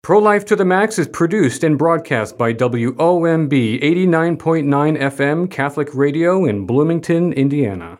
Pro-Life to the Max is produced and broadcast by WOMB 89.9 FM Catholic Radio in Bloomington, Indiana.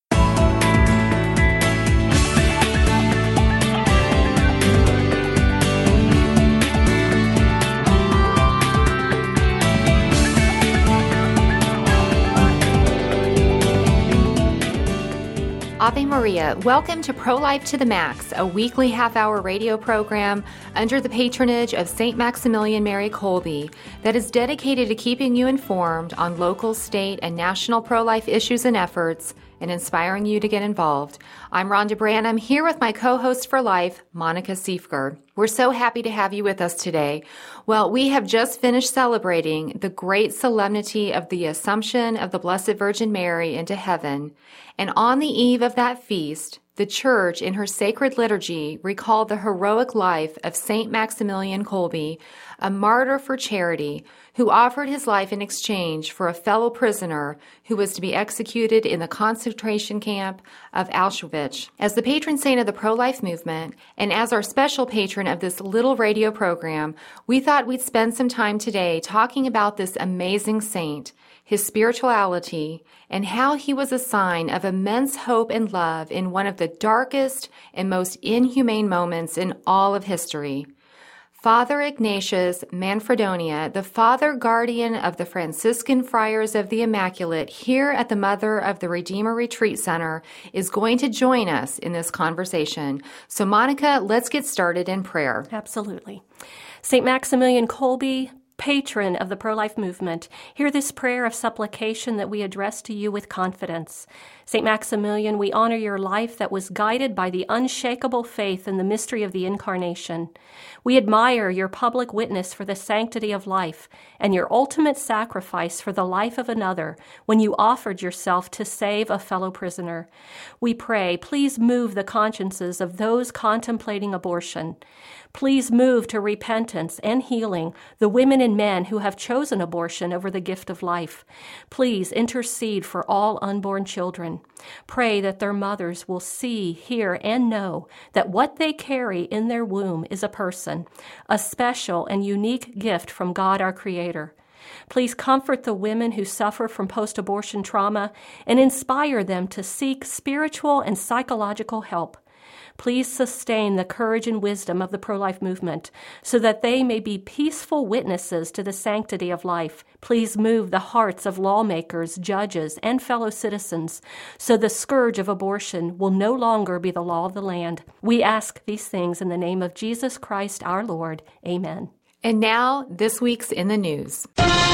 Ave Maria, welcome to Pro-Life to the Max, a weekly half-hour radio program under the patronage of St. Maximilian Mary Kolbe that is dedicated to keeping you informed on local, state, and national pro-life issues and efforts and inspiring you to get involved. I'm Rhonda Branham, here with my co-host for life, Monica Siefker. We're so happy to have you with us today. Well, we have just finished celebrating the great solemnity of the Assumption of the Blessed Virgin Mary into heaven, and on the eve of that feast, the Church, in her sacred liturgy, recalled the heroic life of St. Maximilian Kolbe, a martyr for charity, who offered his life in exchange for a fellow prisoner who was to be executed in the concentration camp of Auschwitz. As the patron saint of the pro-life movement, and as our special patron of this little radio program, we thought we'd spend some time today talking about this amazing saint, his spirituality, and how he was a sign of immense hope and love in one of the darkest and most inhumane moments in all of history. Father Ignatius Manfredonia, the father guardian of the Franciscan Friars of the Immaculate here at the Mother of the Redeemer Retreat Center, is going to join us in this conversation. So, Monica, let's get started in prayer. Absolutely. St. Maximilian Kolbe, patron of the pro-life movement, hear this prayer of supplication that we address to you with confidence. St. Maximilian, we honor your life that was guided by the unshakable faith in the mystery of the Incarnation. We admire your public witness for the sanctity of life and your ultimate sacrifice for the life of another when you offered yourself to save a fellow prisoner. We pray, please move the consciences of those contemplating abortion. Please move to repentance and healing the women and men who have chosen abortion over the gift of life. Please intercede for all unborn children. Pray that their mothers will see, hear, and know that what they carry in their womb is a person, a special and unique gift from God our Creator. Please comfort the women who suffer from post-abortion trauma and inspire them to seek spiritual and psychological help. Please sustain the courage and wisdom of the pro-life movement so that they may be peaceful witnesses to the sanctity of life. Please move the hearts of lawmakers, judges, and fellow citizens so the scourge of abortion will no longer be the law of the land. We ask these things in the name of Jesus Christ our Lord. Amen. And now, this week's In the News.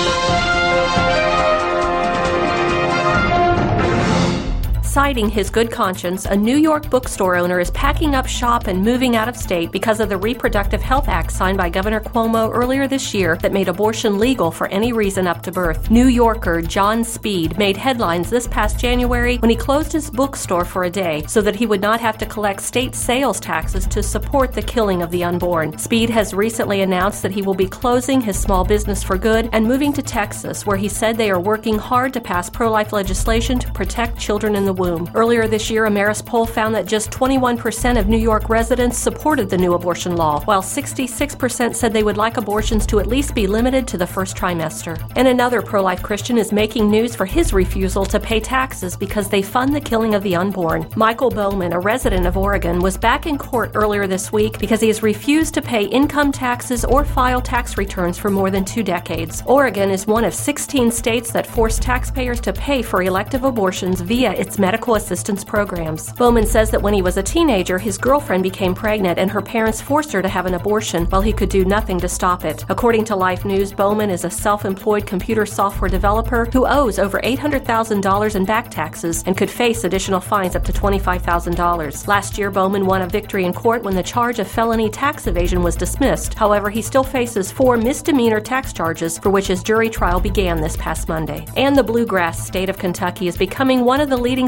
Citing his good conscience, a New York bookstore owner is packing up shop and moving out of state because of the Reproductive Health Act signed by Governor Cuomo earlier this year that made abortion legal for any reason up to birth. New Yorker John Speed made headlines this past January when he closed his bookstore for a day so that he would not have to collect state sales taxes to support the killing of the unborn. Speed has recently announced that he will be closing his small business for good and moving to Texas, where he said they are working hard to pass pro-life legislation to protect children in the womb. Earlier this year, a Marist poll found that just 21% of New York residents supported the new abortion law, while 66% said they would like abortions to at least be limited to the first trimester. And another pro-life Christian is making news for his refusal to pay taxes because they fund the killing of the unborn. Michael Bowman, a resident of Oregon, was back in court earlier this week because he has refused to pay income taxes or file tax returns for more than 2 decades. Oregon is one of 16 states that force taxpayers to pay for elective abortions via its medical assistance programs. Bowman says that when he was a teenager, his girlfriend became pregnant and her parents forced her to have an abortion while he could do nothing to stop it. According to Life News, Bowman is a self-employed computer software developer who owes over $800,000 in back taxes and could face additional fines up to $25,000. Last year, Bowman won a victory in court when the charge of felony tax evasion was dismissed. However, he still faces 4 misdemeanor tax charges for which his jury trial began this past Monday. And the bluegrass state of Kentucky is becoming one of the leading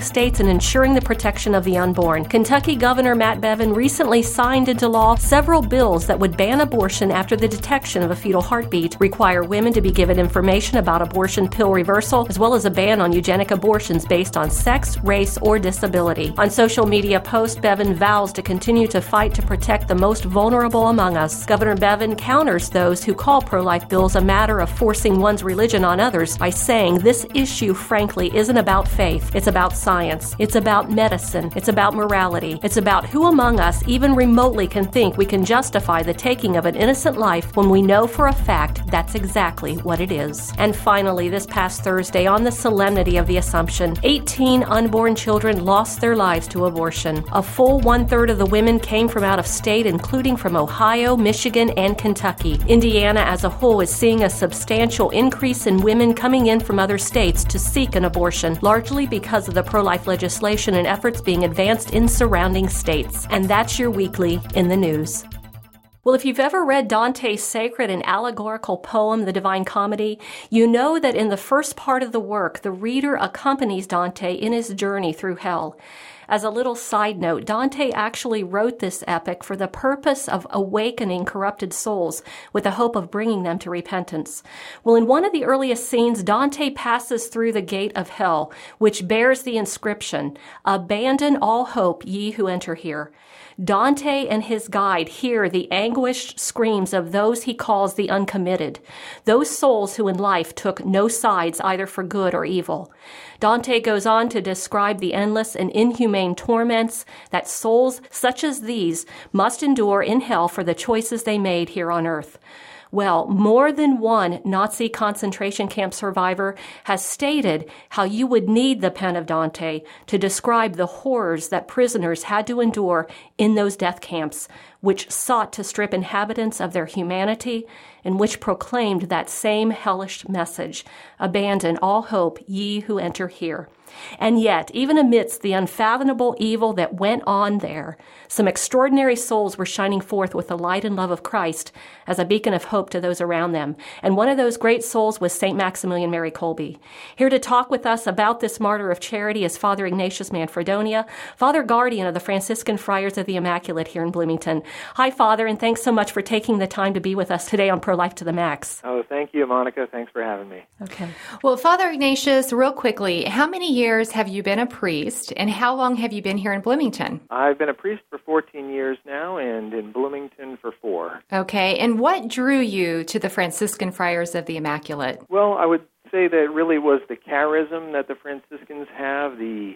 states and ensuring the protection of the unborn. Kentucky Governor Matt Bevin recently signed into law several bills that would ban abortion after the detection of a fetal heartbeat, require women to be given information about abortion pill reversal, as well as a ban on eugenic abortions based on sex, race, or disability. On social media posts, Bevin vows to continue to fight to protect the most vulnerable among us. Governor Bevin counters those who call pro-life bills a matter of forcing one's religion on others by saying this issue, frankly, isn't about faith. It's about science. It's about medicine. It's about morality. It's about who among us even remotely can think we can justify the taking of an innocent life when we know for a fact that's exactly what it is. And finally, this past Thursday, on the solemnity of the Assumption, 18 unborn children lost their lives to abortion. A full one-third of the women came from out of state, including from Ohio, Michigan, and Kentucky. Indiana as a whole is seeing a substantial increase in women coming in from other states to seek an abortion, largely because of the pro-life legislation and efforts being advanced in surrounding states. And that's your weekly in the news. Well, if you've ever read Dante's sacred and allegorical poem, The Divine Comedy, you know that in the first part of the work, the reader accompanies Dante in his journey through hell. As a little side note, Dante actually wrote this epic for the purpose of awakening corrupted souls with the hope of bringing them to repentance. Well, in one of the earliest scenes, Dante passes through the gate of hell, which bears the inscription, "Abandon all hope, ye who enter here." Dante and his guide hear the anguished screams of those he calls the uncommitted, those souls who in life took no sides either for good or evil. Dante goes on to describe the endless and inhumane torments that souls such as these must endure in hell for the choices they made here on earth. Well, more than one Nazi concentration camp survivor has stated how you would need the pen of Dante to describe the horrors that prisoners had to endure in those death camps, which sought to strip inhabitants of their humanity and which proclaimed that same hellish message, "Abandon all hope, ye who enter here." And yet, even amidst the unfathomable evil that went on there, some extraordinary souls were shining forth with the light and love of Christ as a beacon of hope to those around them. And one of those great souls was St. Maximilian Mary Kolbe. Here to talk with us about this martyr of charity is Father Ignatius Manfredonia, Father Guardian of the Franciscan Friars of the Immaculate here in Bloomington. Hi, Father, and thanks so much for taking the time to be with us today on Pro-Life to the Max. Oh, thank you, Monica. Thanks for having me. Okay. Well, Father Ignatius, real quickly, how many years have you been a priest, and how long have you been here in Bloomington? I've been a priest for 14 years now, and in Bloomington for 4. Okay, and what drew you to the Franciscan Friars of the Immaculate? Well, I would say that it really was the charism that the Franciscans have, the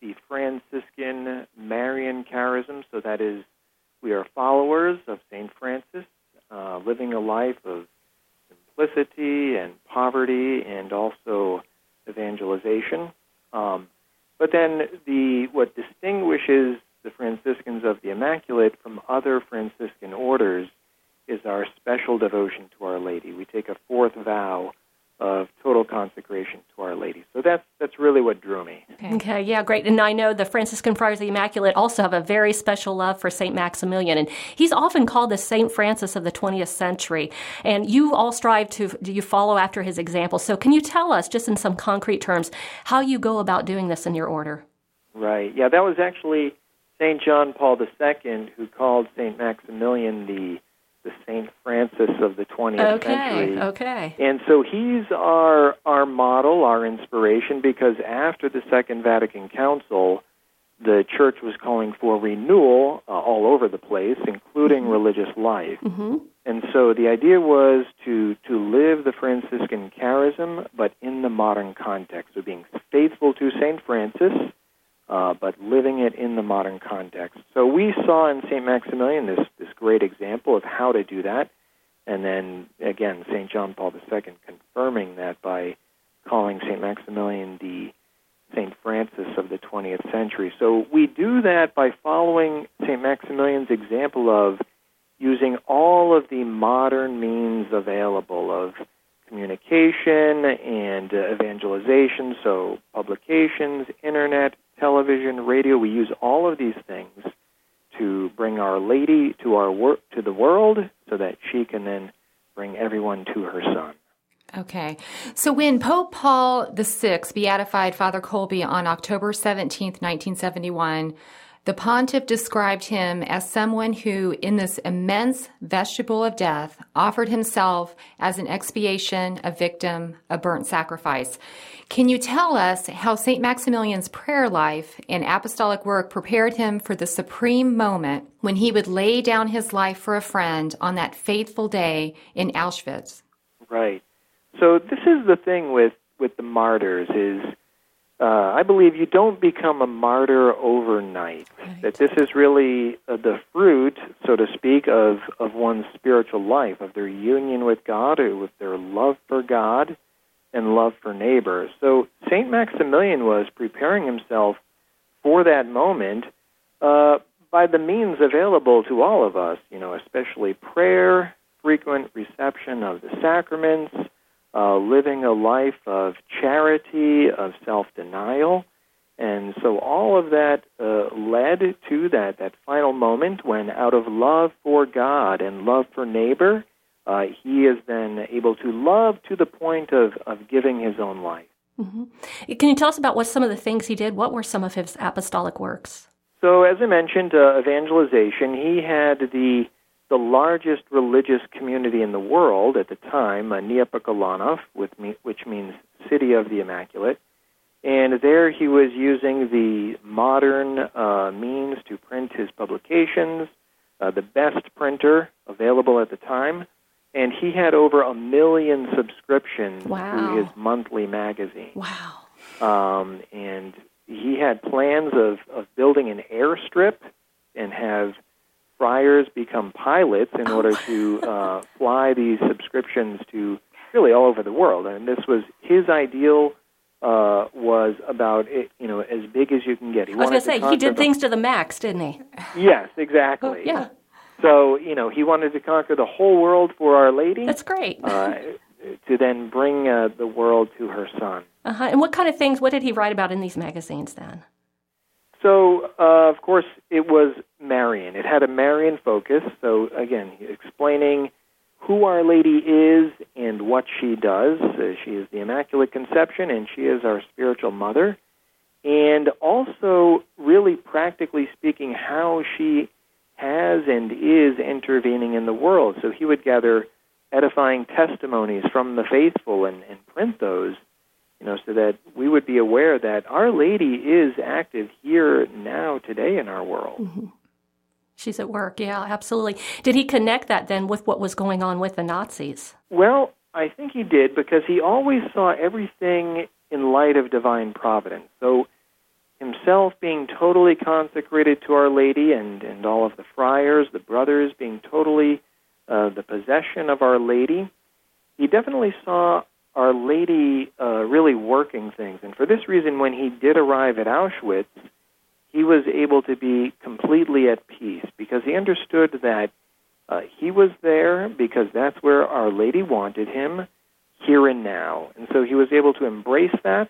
Franciscan Marian charism, so that is, we are followers of St. Francis, living a life of simplicity and poverty and also evangelization. But then what distinguishes the Franciscans of the Immaculate from other Franciscan orders is our special devotion to Our Lady. We take a 4th vow of total consecration to Our Lady. So that's really what drew me. Okay, yeah, great. And I know the Franciscan Friars of the Immaculate also have a very special love for St. Maximilian, and he's often called the St. Francis of the 20th century. And you all strive to follow after his example. So can you tell us, just in some concrete terms, how you go about doing this in your order? Right. Yeah, that was actually St. John Paul II who called St. Maximilian the St. Francis of the 20th century. Okay. And so he's our model, our inspiration, because after the Second Vatican Council, the Church was calling for renewal all over the place, including religious life. Mm-hmm. And so the idea was to live the Franciscan charism, but in the modern context, so being faithful to St. Francis, but living it in the modern context. So we saw in St. Maximilian this great example of how to do that, and then, again, St. John Paul II confirming that by calling St. Maximilian the St. Francis of the 20th century. So we do that by following St. Maximilian's example of using all of the modern means available of communication and evangelization, so publications, internet, television, radio. We use all of these things to bring Our Lady to the world so that she can then bring everyone to her Son. Okay. So when Pope Paul VI beatified Father Kolbe on October 17th, 1971, the pontiff described him as someone who, in this immense vestibule of death, offered himself as an expiation, a victim, a burnt sacrifice. Can you tell us how St. Maximilian's prayer life and apostolic work prepared him for the supreme moment when he would lay down his life for a friend on that fateful day in Auschwitz? Right. So this is the thing with the martyrs is, I believe you don't become a martyr overnight. Right. That this is really the fruit, so to speak, of one's spiritual life, of their union with God, or with their love for God and love for neighbor. So St. Maximilian was preparing himself for that moment by the means available to all of us, especially prayer, frequent reception of the sacraments, living a life of charity, of self-denial. And so all of that led to that final moment when, out of love for God and love for neighbor, he is then able to love to the point of giving his own life. Mm-hmm. Can you tell us about what some of the things he did? What were some of his apostolic works? So, as I mentioned, evangelization. He had the largest religious community in the world at the time, Neopokolonos, which means City of the Immaculate. And there he was using the modern means to print his publications, the best printer available at the time. And he had over 1 million subscriptions to his monthly magazine. Wow. And he had plans of building an airstrip and have friars become pilots in order to fly these subscriptions to really all over the world. And this was his ideal, was about, as big as you can get. I was going to say, he did things to the max, didn't he? Yes, exactly. Oh, yeah. So, he wanted to conquer the whole world for Our Lady. That's great. To then bring the world to her Son. Uh-huh. And what kind of things, what did he write about in these magazines then? So, of course, it was Marian. It had a Marian focus. So, again, explaining who Our Lady is and what she does. She is the Immaculate Conception, and she is our spiritual mother. And also, really practically speaking, how she has and is intervening in the world. So he would gather edifying testimonies from the faithful and print those, so that we would be aware that Our Lady is active here now, today in our world. Mm-hmm. She's at work, yeah, absolutely. Did he connect that then with what was going on with the Nazis? Well, I think he did, because he always saw everything in light of divine providence. So himself being totally consecrated to Our Lady and all of the friars, the brothers, being totally the possession of Our Lady, he definitely saw Our Lady really working things. And for this reason, when he did arrive at Auschwitz, he was able to be completely at peace, because he understood that he was there because that's where Our Lady wanted him, here and now. And so he was able to embrace that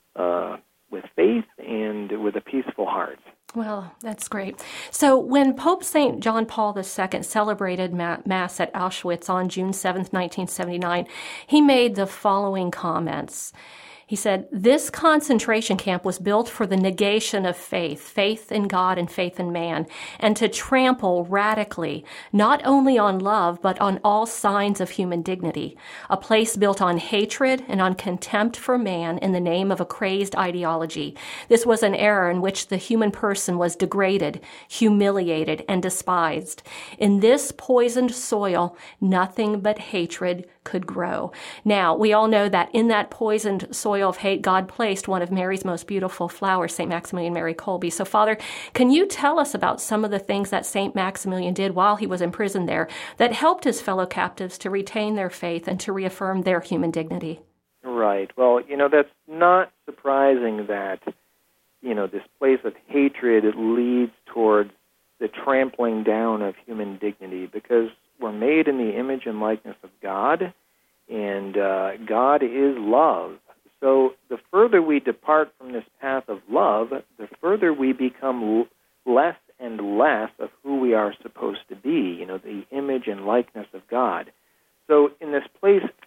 with faith and with a peaceful heart. Well, that's great. So when Pope St. John Paul II celebrated Mass at Auschwitz on June 7th, 1979, he made the following comments. He said, "This concentration camp was built for the negation of faith in God and faith in man, and to trample radically, not only on love, but on all signs of human dignity. A place built on hatred and on contempt for man in the name of a crazed ideology. This was an era in which the human person was degraded, humiliated, and despised. In this poisoned soil, nothing but hatred could grow." Now, we all know that in that poisoned soil of hate, God placed one of Mary's most beautiful flowers, St. Maximilian Mary Kolbe. So, Father, can you tell us about some of the things that St. Maximilian did while he was in prison there that helped his fellow captives to retain their faith and to reaffirm their human dignity? Right. Well, that's not surprising that, this place of hatred leads towards the trampling down of human dignity, because we're made in the image and likeness of God, and God is love. So the further we depart from this path of love, the further we become less and less of who we are supposed to be, the image and likeness of God. So in this place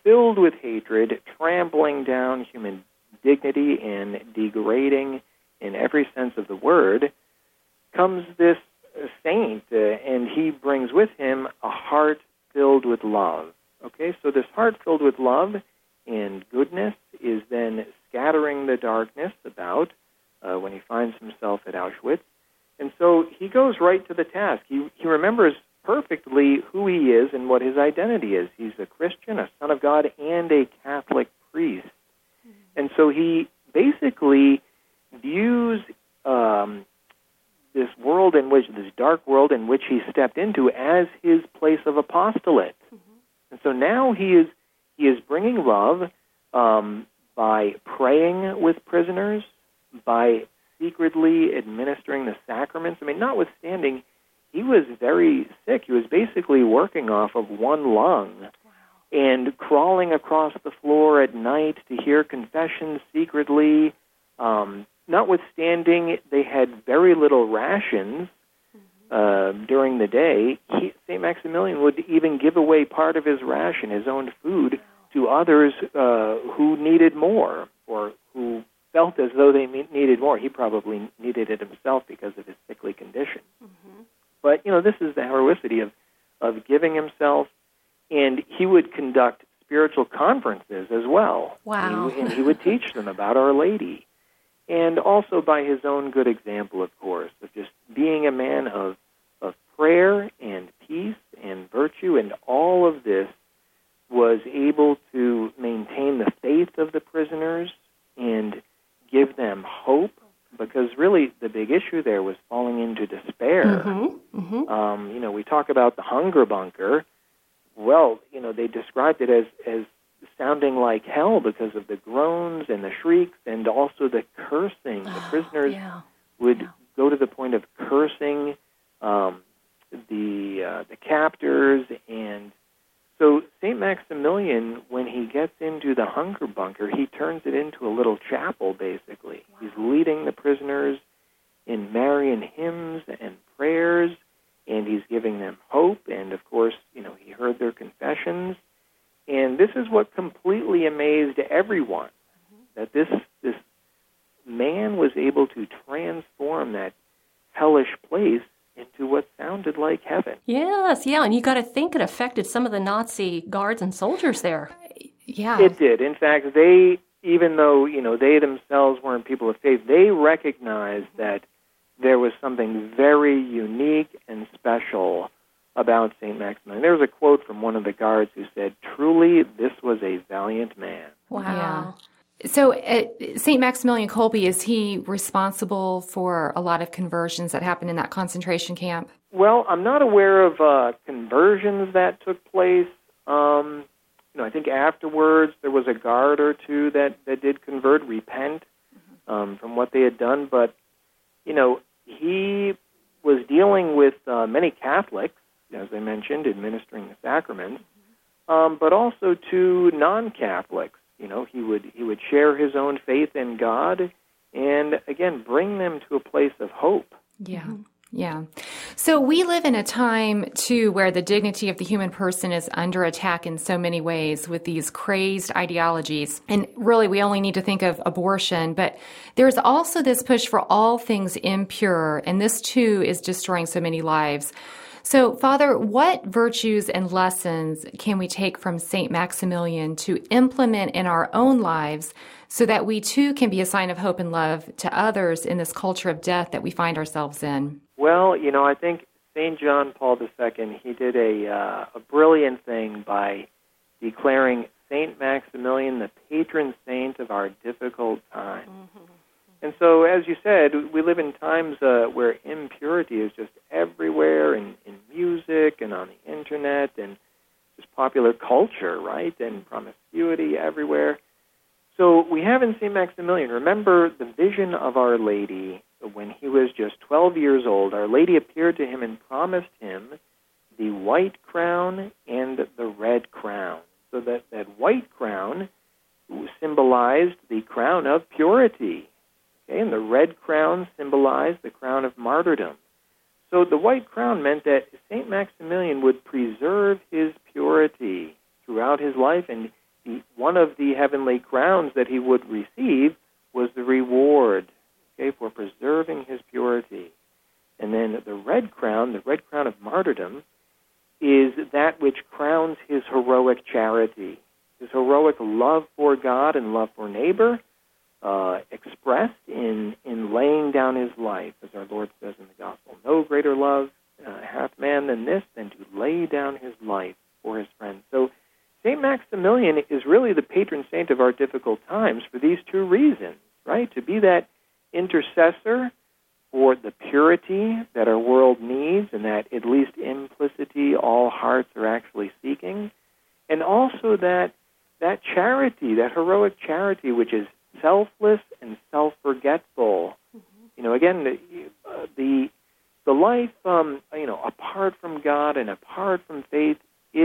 filled with hatred, trampling down human dignity and degrading in every sense of the word, comes this saint, and he brings with him a heart filled with love. Okay, so this heart filled with love and goodness is then scattering the darkness about when he finds himself at Auschwitz. And so he goes right to the task. He remembers perfectly who he is and what his identity is. He's a Christian, a son of God, and a Catholic priest. And so he basically views this world this dark world in which he stepped into as his place of apostolate. And so now he is bringing love by praying with prisoners, by secretly administering the sacraments. I mean, notwithstanding, he was very sick. He was basically working off of one lung and crawling across the floor at night to hear confessions secretly. Notwithstanding, they had very little rations during the day. St. Maximilian would even give away part of his ration, his own food, to others who needed more or who felt as though they needed more. He probably needed it himself because of his sickly condition. But, this is the heroicity of giving himself, and he would conduct spiritual conferences as well. Wow. And he would teach them about Our Lady. And also by his own good example, of course, of just being a man of prayer and peace and virtue, and all of this was able to maintain the faith of the prisoners and give them hope, because really the big issue there was falling into despair. We talk about the hunger bunker. Well, they described it as sounding like hell because of the groans and the shrieks and also the cursing. The prisoners would go to the point of cursing the captors. And so St. Maximilian, when he gets into the hunger bunker, he turns it into a little chapel, basically. He's leading the prisoners in Marian hymns and prayers, and he's giving them hope. And, of course, he heard their confessions. And this is what completely amazed everyone, that this man was able to transform that hellish place into what sounded like heaven. Yes, and you got to think it affected some of the Nazi guards and soldiers there. Yeah. It did. In fact, they, even though, they themselves weren't people of faith, they recognized that there was something very unique and special about St. Maximilian. There was a quote from one of the guards who said, "Truly, this was a valiant man." Wow. Yeah. So St. Maximilian Kolbe, is he responsible for a lot of conversions that happened in that concentration camp? Well, I'm not aware of conversions that took place. I think afterwards there was a guard or two that did repent from what they had done. But, he was dealing with many Catholics, as I mentioned, administering the sacraments, but also to non-Catholics. He would share his own faith in God and, again, bring them to a place of hope. Yeah. Yeah. So we live in a time, too, where the dignity of the human person is under attack in so many ways with these crazed ideologies. And really, we only need to think of abortion. But there's also this push for all things impure. And this, too, is destroying so many lives. So, Father, what virtues and lessons can we take from St. Maximilian to implement in our own lives so that we, too, can be a sign of hope and love to others in this culture of death that we find ourselves in? Well, I think St. John Paul II, he did a brilliant thing by declaring St. Maximilian the patron saint of our difficult times. And so, as you said, we live in times where impurity is just everywhere in music and on the internet and just popular culture, right, and promiscuity everywhere. So we have in St. Maximilian, remember the vision of Our Lady when he was just 12 years old. Our Lady appeared to him and promised him the white crown and the red crown. So that white crown symbolized the crown of purity. Okay, and the red crown symbolized the crown of martyrdom. So the white crown meant that St. Maximilian would preserve his purity throughout his life, and one of the heavenly crowns that he would receive was the reward, for preserving his purity. And then the red crown of martyrdom, is that which crowns his heroic charity, his heroic love for God and love for neighbor, expressed in laying down his life, as our Lord says in the Gospel. No greater love hath man than this, than to lay down his life for his friends. So St. Maximilian is really the patron saint of our difficult times for these two reasons, right? To be that intercessor for the purity that our world needs, and that at least implicitly all hearts are actually seeking, and also that charity, that heroic charity, which is selfless and self-forgetful. Again, the life, apart from God and apart from faith,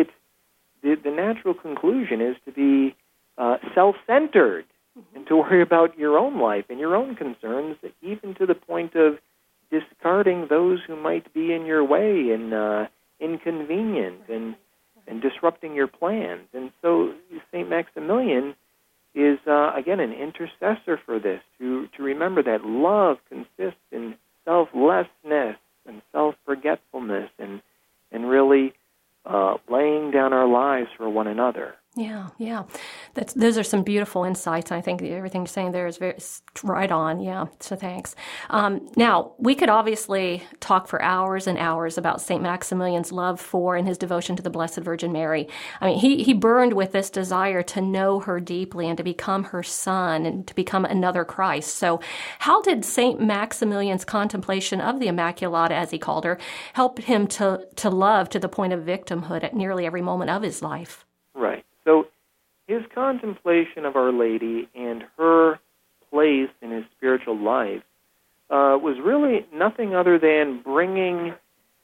the natural conclusion is to be self-centered and to worry about your own life and your own concerns, even to the point of discarding those who might be in your way and inconvenient and disrupting your plans. And so St. Maximilian is, again, an intercessor for this, to remember that love consists in selflessness and self-forgetfulness and really laying down our lives for one another. Yeah. Those are some beautiful insights. I think everything you're saying there is very right on. Yeah, so thanks. Now, we could obviously talk for hours and hours about St. Maximilian's love for and his devotion to the Blessed Virgin Mary. I mean, he burned with this desire to know her deeply and to become her son and to become another Christ. So how did St. Maximilian's contemplation of the Immaculata, as he called her, help him to love to the point of victimhood at nearly every moment of his life? Right. So his contemplation of Our Lady and her place in his spiritual life was really nothing other than bringing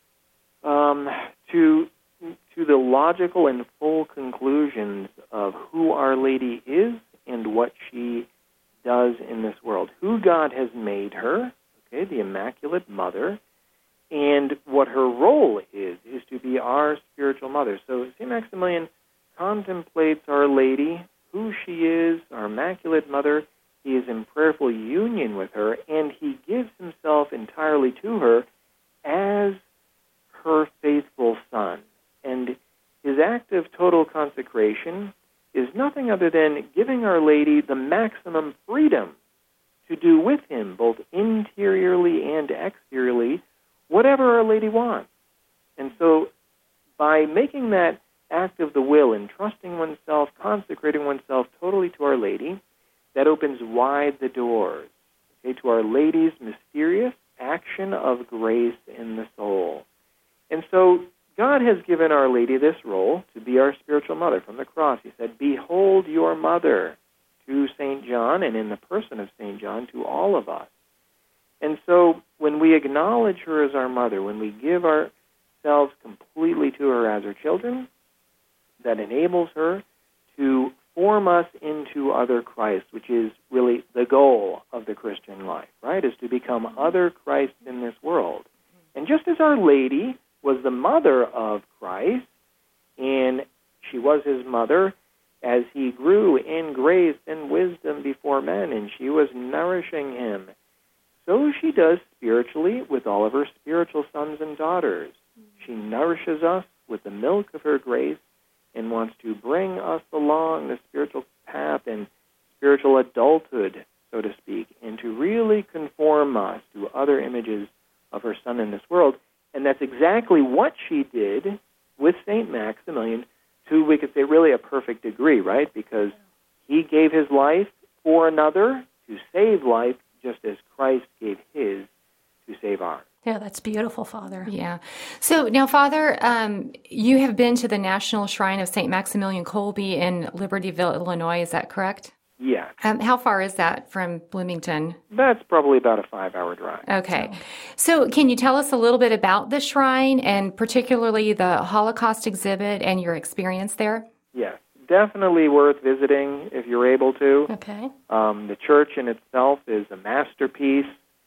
to the logical and full conclusions of who Our Lady is and what she does in this world, who God has made her, the Immaculate Mother, and what her role is to be our spiritual mother. So St. Maximilian contemplates Our Lady, who she is, our Immaculate Mother. He is in prayerful union with her, and he gives himself entirely to her as her faithful son. And his act of total consecration is nothing other than giving Our Lady the maximum freedom to do with him, both interiorly and exteriorly, whatever Our Lady wants. And so by making that act of the will, entrusting oneself, consecrating oneself totally to Our Lady, that opens wide the doors to Our Lady's mysterious action of grace in the soul. And so God has given Our Lady this role to be our spiritual mother. From the cross, he said, "Behold your mother," to St. John, and in the person of St. John, to all of us. And so when we acknowledge her as our mother, when we give ourselves completely to her as her children, that enables her to form us into other Christ, which is really the goal of the Christian life, right, is to become other Christ in this world. And just as Our Lady was the mother of Christ, and she was his mother as he grew in grace and wisdom before men, and she was nourishing him, so she does spiritually with all of her spiritual sons and daughters. She nourishes us with the milk of her grace and wants to bring us along the spiritual path and spiritual adulthood, so to speak, and to really conform us to other images of her Son in this world. And that's exactly what she did with St. Maximilian to, we could say, really a perfect degree, right? Because he gave his life for another to save life, just as Christ gave his to save ours. Yeah, that's beautiful, Father. Yeah. So now, Father, you have been to the National Shrine of St. Maximilian Kolbe in Libertyville, Illinois. Is that correct? Yes. How far is that from Bloomington? That's probably about a 5-hour drive. Okay. So can you tell us a little bit about the shrine and particularly the Holocaust exhibit and your experience there? Yes. Definitely worth visiting if you're able to. Okay. The church in itself is a masterpiece,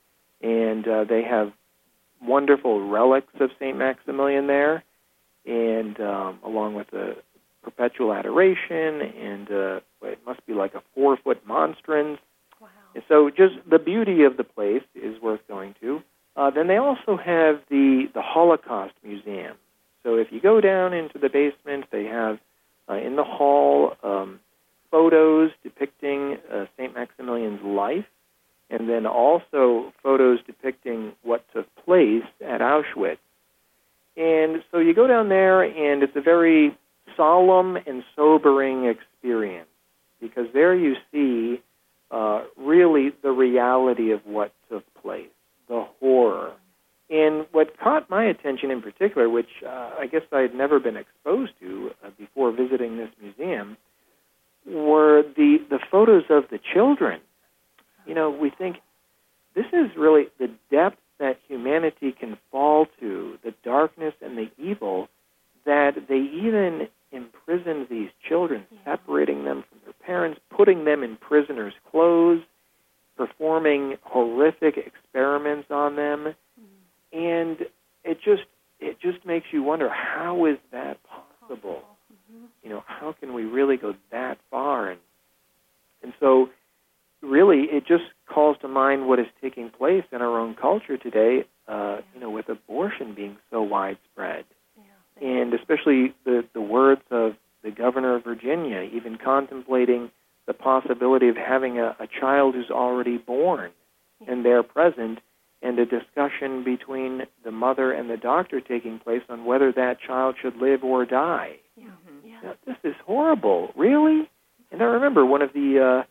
and they have wonderful relics of St. Maximilian there, and along with the perpetual adoration, and it must be like a 4-foot monstrance. Wow. And so just the beauty of the place is worth going to. Then they also have the Holocaust Museum. So if you go down into the basement, they have in the hall photos depicting St. Maximilian's life, and then also photos depicting what took place at Auschwitz. And so you go down there, and it's a very solemn and sobering experience, because there you see really the reality of what took place, the horror. And what caught my attention in particular, which I guess I had never been exposed to before visiting this museum, were the photos of the children. You know, we think this is really the depth that humanity can fall to, the darkness and the evil, that they even imprisoned these children, separating them from their parents, putting them in prisoners' clothes, performing horrific experiments on them. And it just makes you wonder, how is that possible? You know, how can we really go that far? And so really it just calls to mind what is taking place in our own culture today, you know, with abortion being so widespread. And especially the words of the governor of Virginia, even contemplating the possibility of having a child who's already born and they're present, and a discussion between the mother and the doctor taking place on whether that child should live or die. Now, this is horrible, really? And I remember one of the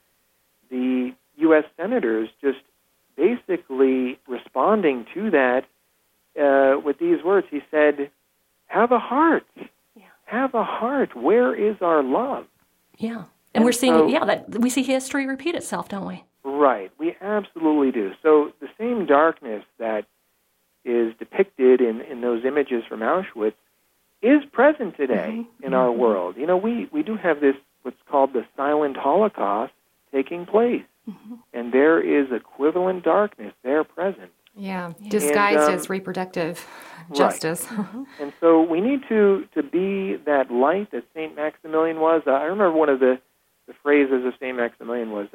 U.S. senators just basically responding to that with these words. He said, "Have a heart. Have a heart. Where is our love?" Yeah. And we're seeing, that we see history repeat itself, don't we? Right. We absolutely do. So the same darkness that is depicted in those images from Auschwitz is present today in our world. You know, we do have this, what's called the silent Holocaust, taking place. And there is equivalent darkness there present. Yeah, disguised as reproductive justice. Right. And so we need to be that light that St. Maximilian was. I remember one of the phrases of St. Maximilian was,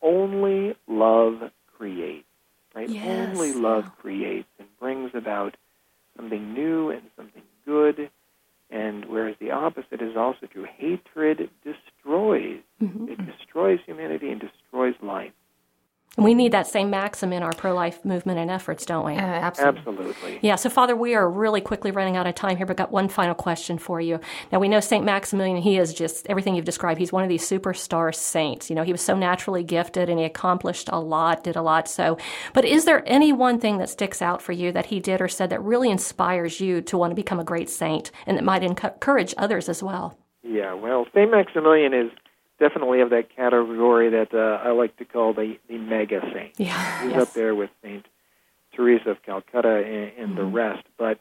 only love creates, right? Yes. Only love creates and brings about something new and something good, and whereas the opposite is also true. Hatred destroys. It destroys humanity and destroys life. And we need that same maxim in our pro-life movement and efforts, don't we? Absolutely. Yeah, so Father, we are really quickly running out of time here, but got one final question for you. Now, we know St. Maximilian, he is just everything you've described. He's one of these superstar saints. You know, he was so naturally gifted, and he accomplished a lot, did a lot. So, but is there any one thing that sticks out for you that he did or said that really inspires you to want to become a great saint, and that might encourage others as well? Yeah, well, St. Maximilian is definitely of that category that I like to call the mega saint. Yeah, He's up there with St. Teresa of Calcutta and the rest. But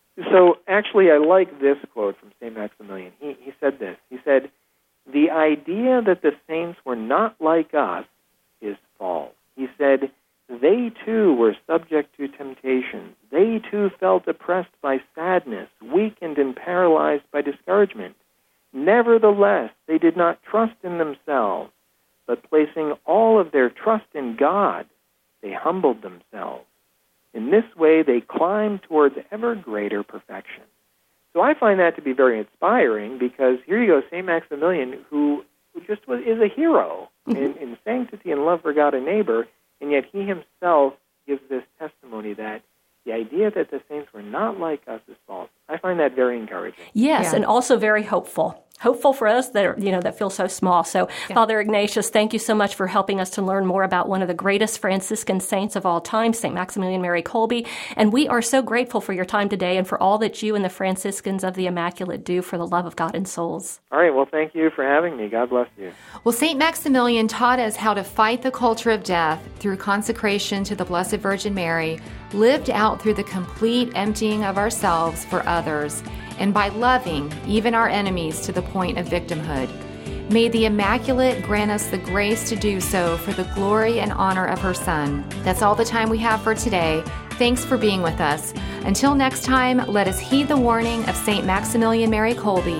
so actually I like this quote from St. Maximilian. He said this. He said, "The idea that the saints were not like us is false." He said, "They too were subject to temptation. They too felt oppressed by sadness, weakened and paralyzed by discouragement. Nevertheless, they did not trust in themselves, but placing all of their trust in God, they humbled themselves. In this way, they climbed towards ever greater perfection." So I find that to be very inspiring, because here you go, St. Maximilian, who just is a hero in sanctity and love for God and neighbor, and yet he himself gives this testimony that the idea that the saints were not like us is false. I find that very encouraging. Yes, and also very hopeful. Hopeful for us that that feel so small. So, Father Ignatius, thank you so much for helping us to learn more about one of the greatest Franciscan saints of all time, St. Maximilian Mary Kolbe. And we are so grateful for your time today and for all that you and the Franciscans of the Immaculate do for the love of God and souls. All right, well, thank you for having me. God bless you. Well, St. Maximilian taught us how to fight the culture of death through consecration to the Blessed Virgin Mary, lived out through the complete emptying of ourselves for others, and by loving even our enemies to the point of victimhood. May the Immaculate grant us the grace to do so for the glory and honor of her Son. That's all the time we have for today. Thanks for being with us. Until next time, let us heed the warning of St. Maximilian Mary Kolbe.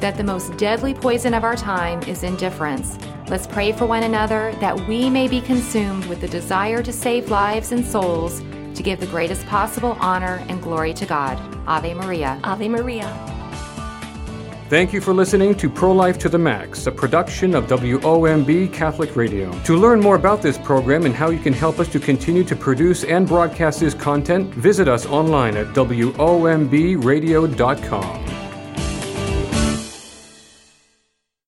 that the most deadly poison of our time is indifference. Let's pray for one another that we may be consumed with the desire to save lives and souls, to give the greatest possible honor and glory to God. Ave Maria. Ave Maria. Thank you for listening to Pro-Life to the Max, a production of WOMB Catholic Radio. To learn more about this program and how you can help us to continue to produce and broadcast this content, visit us online at WOMBradio.com.